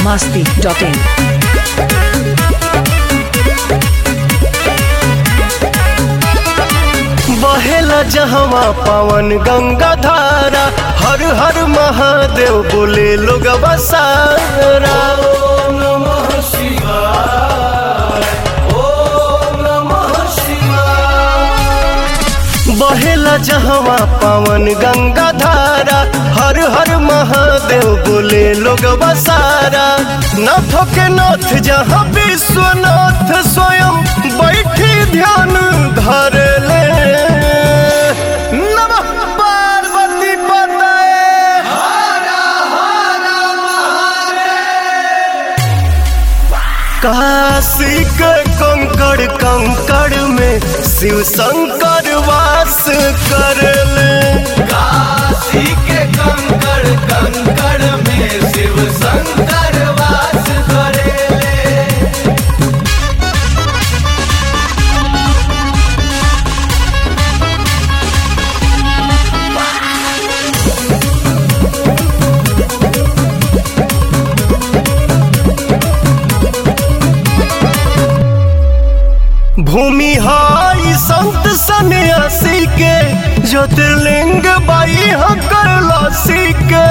biharmasti.in बहेला जहवा पावन गंगा धारा, हर हर महादेव बोले लोग बसारा। ओम नमः शिवाय, ओम नमः शिवाय। बहेला जहवा पावन गंगा धारा, हर हर महादेव बोले लोग बसारा। नाथों के नाथ जहाँ विश्वनाथ स्वयं बैठी ध्यान धर ले। काशी के कंकड़ कंकड़ में शिव शंकर वास करले। काशी के कंकड़ कंकड़ में शिव शंकर वास करेले। भूमि हाई संत सन्यासी के, ज्योतिर्लिंग बाई कैलाशी के।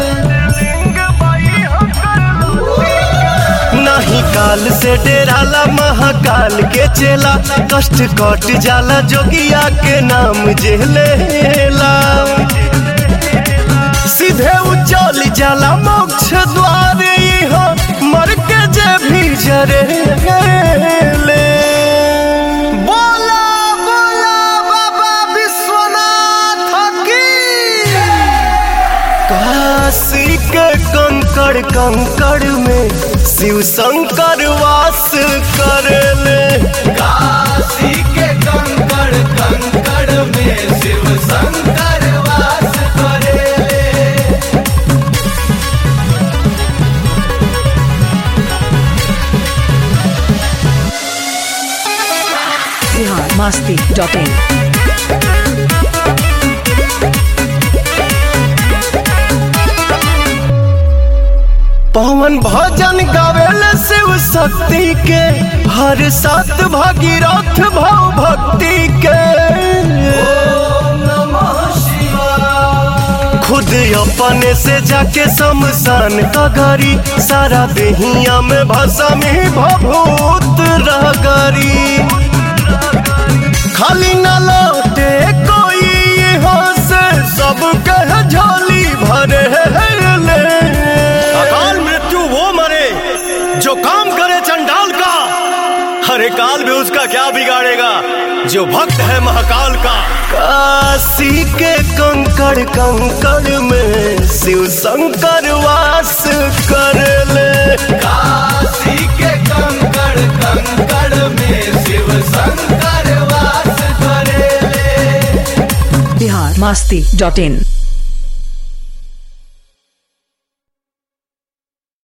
नहीं काल से डेराला महाकाल के चेला, कष्ट कट जाला जोगिया के नाम जेलेला। सीधे उचल जाला मोक्ष द्वार, यहाँ मर के जे भी जरे ले। काशी के कंकड़ कंकड़ में शिव शंकर वास करले। काशी के कंकड़ कंकड़ में शिव शंकर वास करेले। biharmasti.in पवन भजन गावेले शिव शक्ति के, हर सात भागीरथ भाव भक्ति के। ओम नमः शिवाय। खुद अपने से जाके शमशान का गरी, सारा देहिया में भस्म भभूत रगरी। खाली न लौटे कोई यहाँ से, सब कह झोली भरे ले। अकाल मृत्यु वो मरे जो काम करे चंडाल का, हरे काल में उसका क्या बिगाड़ेगा जो भक्त है महाकाल का। काशी के कंकड़ कंकड़ में शिव शंकर वास करले। काशी के कंकड़ कंकड़ में शिव शंकर वास करेले। biharmasti.in